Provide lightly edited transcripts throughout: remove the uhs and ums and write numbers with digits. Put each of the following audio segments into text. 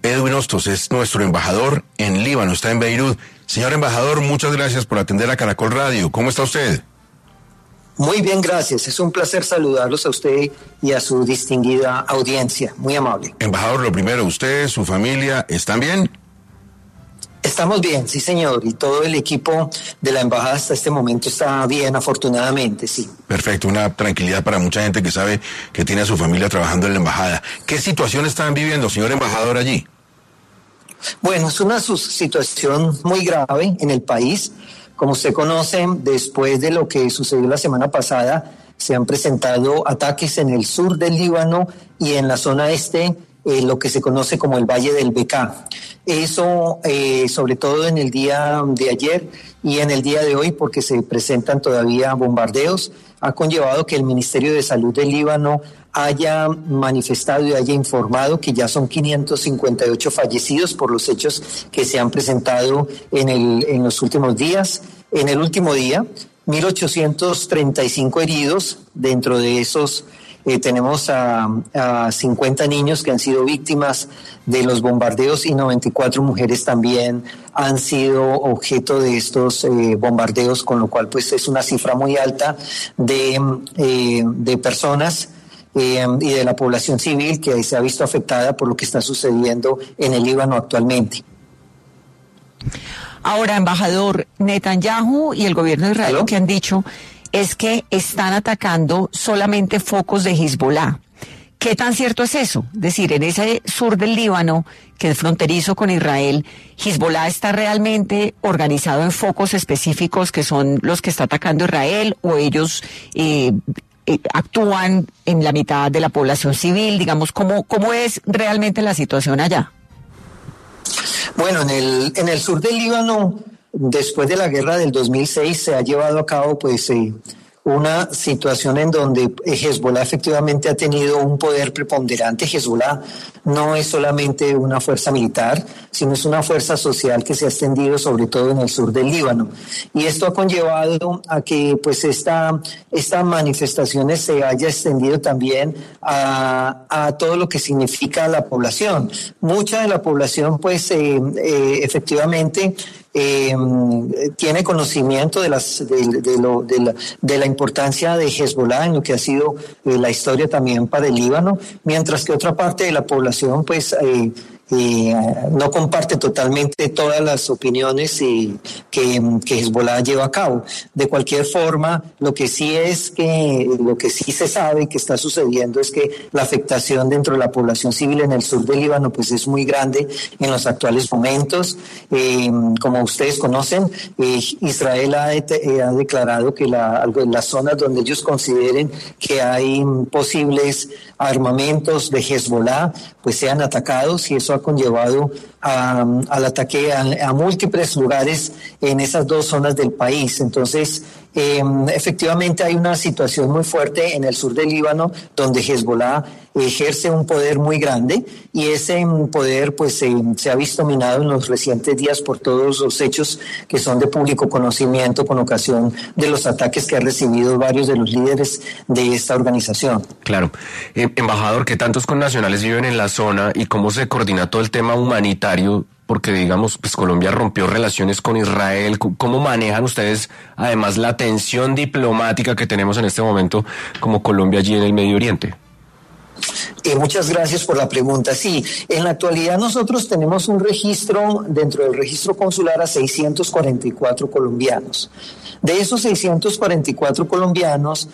Edwin Hostos es nuestro embajador en Líbano, está en Beirut. Señor embajador, muchas gracias por atender a Caracol Radio. ¿Cómo está usted? Muy bien, gracias. Es un placer saludarlos a usted y a su distinguida audiencia. Muy amable. Embajador, lo primero, ¿usted, su familia, están bien? Estamos bien, sí señor, y todo el equipo de la embajada hasta este momento está bien, afortunadamente, sí. Perfecto, una tranquilidad para mucha gente que sabe que tiene a su familia trabajando en la embajada. ¿Qué situación están viviendo, señor embajador, allí? Bueno, es una situación muy grave en el país. Como usted conoce, después de lo que sucedió la semana pasada, se han presentado ataques en el sur del Líbano y en la zona este, lo que se conoce como el Valle del Bekaa. Eso, sobre todo en el día de ayer y en el día de hoy, porque se presentan todavía bombardeos, ha conllevado que el Ministerio de Salud del Líbano haya manifestado y haya informado que ya son 558 fallecidos por los hechos que se han presentado en los últimos días. En el último día, 1.835 heridos. Dentro de esos tenemos a 50 niños que han sido víctimas de los bombardeos y 94 mujeres también han sido objeto de estos bombardeos, con lo cual pues es una cifra muy alta de personas y de la población civil que se ha visto afectada por lo que está sucediendo en el Líbano actualmente. Ahora, embajador, Netanyahu y el gobierno de Israel lo que han dicho es que están atacando solamente focos de Hezbollah. ¿Qué tan cierto es eso? Es decir, en ese sur del Líbano, que es fronterizo con Israel, ¿Hezbollah está realmente organizado en focos específicos que son los que está atacando Israel, o ellos actúan en la mitad de la población civil? Digamos, ¿cómo es realmente la situación allá? Bueno, en el sur del Líbano, después de la guerra del 2006, se ha llevado a cabo pues una situación en donde Hezbollah efectivamente ha tenido un poder preponderante. Hezbollah no es solamente una fuerza militar, sino es una fuerza social que se ha extendido sobre todo en el sur del Líbano. Y esto ha conllevado a que pues estas manifestaciones se haya extendido también a todo lo que significa la población. Mucha de la población pues efectivamente tiene conocimiento de la importancia de Hezbollah en lo que ha sido la historia también para el Líbano, mientras que otra parte de la población pues no comparte totalmente todas las opiniones que Hezbollah lleva a cabo. De cualquier forma, lo que sí se sabe que está sucediendo es que la afectación dentro de la población civil en el sur del Líbano pues es muy grande en los actuales momentos. Como ustedes conocen, Israel ha declarado que las zonas donde ellos consideren que hay posibles armamentos de Hezbollah pues sean atacados, y eso ha conllevado al ataque a múltiples lugares en esas dos zonas del país. Entonces, efectivamente hay una situación muy fuerte en el sur del Líbano donde Hezbollah ejerce un poder muy grande, y ese poder pues se ha visto minado en los recientes días por todos los hechos que son de público conocimiento con ocasión de los ataques que han recibido varios de los líderes de esta organización. Claro. Embajador, ¿qué tantos connacionales viven en la zona y cómo se coordina todo el tema humanitario? Porque, digamos, pues Colombia rompió relaciones con Israel. ¿Cómo manejan ustedes, además, la tensión diplomática que tenemos en este momento como Colombia allí en el Medio Oriente? Muchas gracias por la pregunta. Sí, en la actualidad nosotros tenemos un registro, dentro del registro consular, a 644 colombianos. De esos 644 colombianos,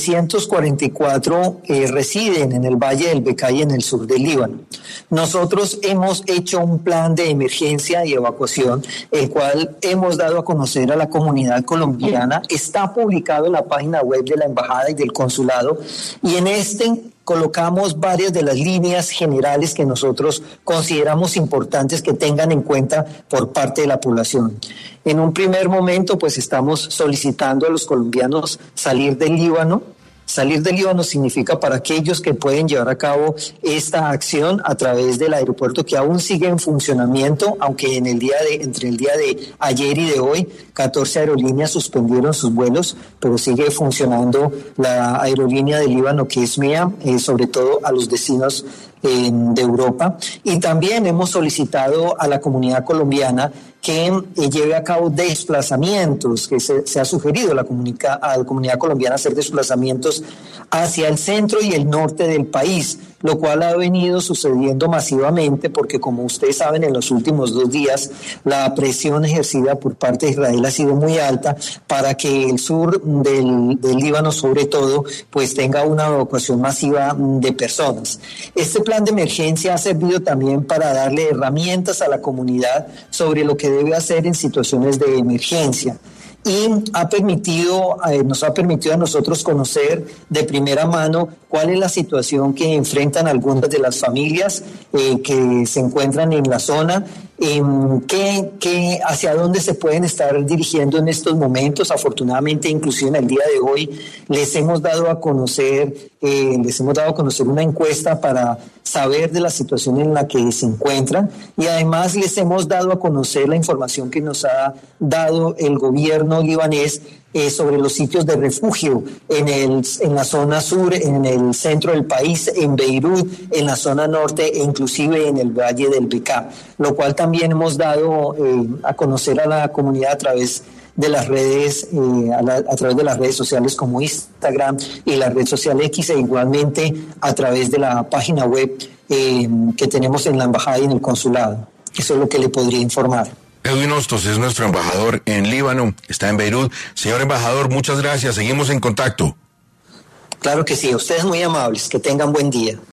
344 residen en el Valle del Bekaa y en el sur del Líbano. Nosotros hemos hecho un plan de emergencia y evacuación, el cual hemos dado a conocer a la comunidad colombiana. Está publicado en la página web de la embajada y del consulado, y en colocamos varias de las líneas generales que nosotros consideramos importantes que tengan en cuenta por parte de la población. En un primer momento, pues estamos solicitando a los colombianos salir del Líbano Salir del Líbano significa para aquellos que pueden llevar a cabo esta acción a través del aeropuerto que aún sigue en funcionamiento, aunque entre el día de ayer y de hoy 14 aerolíneas suspendieron sus vuelos, pero sigue funcionando la aerolínea del Líbano, que es mía, sobre todo a los destinos de Europa. Y también hemos solicitado a la comunidad colombiana que lleve a cabo desplazamientos, que se ha sugerido a la comunidad colombiana hacer desplazamientos hacia el centro y el norte del país, lo cual ha venido sucediendo masivamente porque, como ustedes saben, en los últimos 2 días la presión ejercida por parte de Israel ha sido muy alta para que el sur del Líbano, sobre todo, pues tenga una evacuación masiva de personas. Este plan de emergencia ha servido también para darle herramientas a la comunidad sobre lo que debe hacer en situaciones de emergencia. Y nos ha permitido a nosotros conocer de primera mano cuál es la situación que enfrentan algunas de las familias que se encuentran en la zona, hacia dónde se pueden estar dirigiendo en estos momentos. Afortunadamente, inclusive en el día de hoy, les hemos dado a conocer una encuesta para saber de la situación en la que se encuentran, y además les hemos dado a conocer la información que nos ha dado el gobierno libanés sobre los sitios de refugio en la zona sur, en el centro del país, en Beirut, en la zona norte e inclusive en el Valle del Bekaa, lo cual también hemos dado a conocer a la comunidad a través de las redes, a través de las redes sociales como Instagram y la red social X, e igualmente a través de la página web que tenemos en la embajada y en el consulado. Eso es lo que le podría informar. Edwin Hostos es nuestro embajador en Líbano, está en Beirut. Señor embajador, muchas gracias, seguimos en contacto. Claro que sí, ustedes muy amables, que tengan buen día.